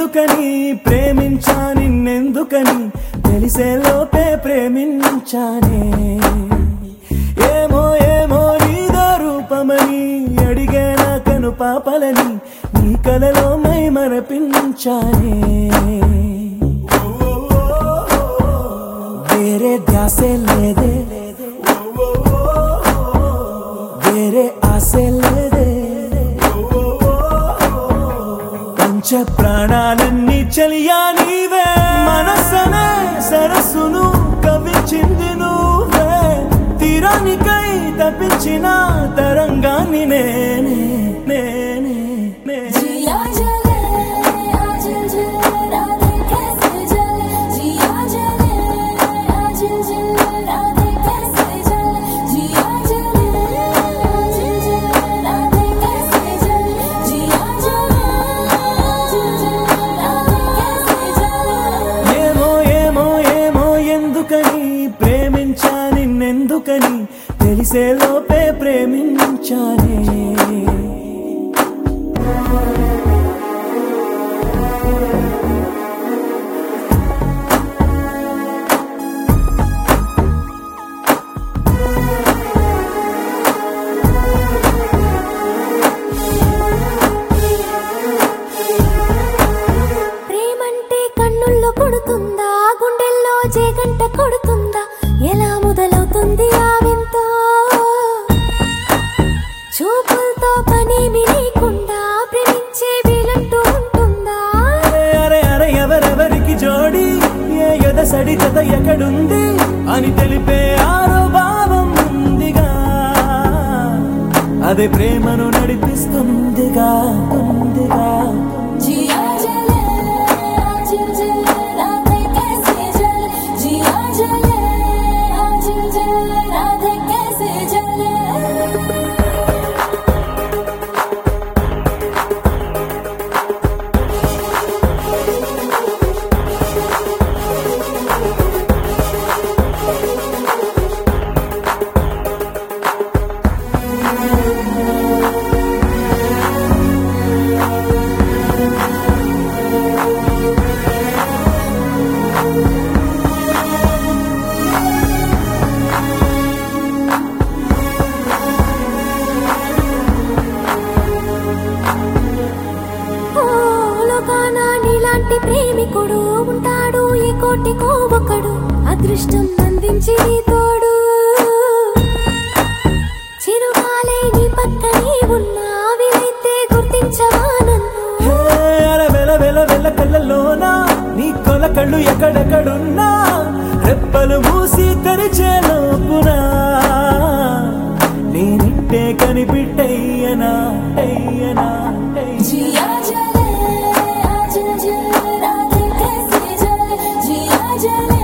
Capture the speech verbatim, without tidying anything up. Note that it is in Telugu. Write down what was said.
ఎందుకని ప్రేమించా నిన్నెందుకని తెలిసే లోపే ప్రేమించానే ఏమో ఏమో నీదో రూపమని అడిగే నా కను పాపలని నీ కలలో మై మరపించానే వేరే ధ్యాసే లేదే వేరే ఆశే లేదే పంచ ప్రాణాలన్నీ చలియా నీవే మనసనే సరస్సును కవించింది నువ్వే తీరానికై తప్పించిన తరంగాన్ని నేనే నేనే ప్రేమించా నిన్నెందుకని తెలిసే లోపే ప్రేమించానే ప్రేమంటే కన్నుల్లో కొడుతుందా గుండెల్లో జేగంట కొడుతుందా ఎలా మొదలవుతుంది ఆ వింత చూపులతో పనేమి లేకుండా ప్రేమించే వీలంటూ ఉంటుందా అరే అరే ఎవరెవరికి జోడి ఏ ఎదసడి జత ఎక్కడుంది అని తెలిపే ఆరో భావం ఉందిగా అదే ప్రేమను నడిపిస్తుందిగా ఉందిగా ప్రేమికుడు ఉంటాడు ఈ కోటికో ఒకడు అదృష్టం అందించి తోడు చిరుగాలే నీ పక్కనే ఉన్నా వీలైతే గుర్తించవా నన్ను వెల వెల వెల కళ్ళలోనా నీ కొల కళ్ళు ఎక్కడెక్కడున్నా రెప్పలు మూసి తెరిచే లోపునా నేనిట్టే కనిపిట్టయ్యనా అయ్యనా जिया जले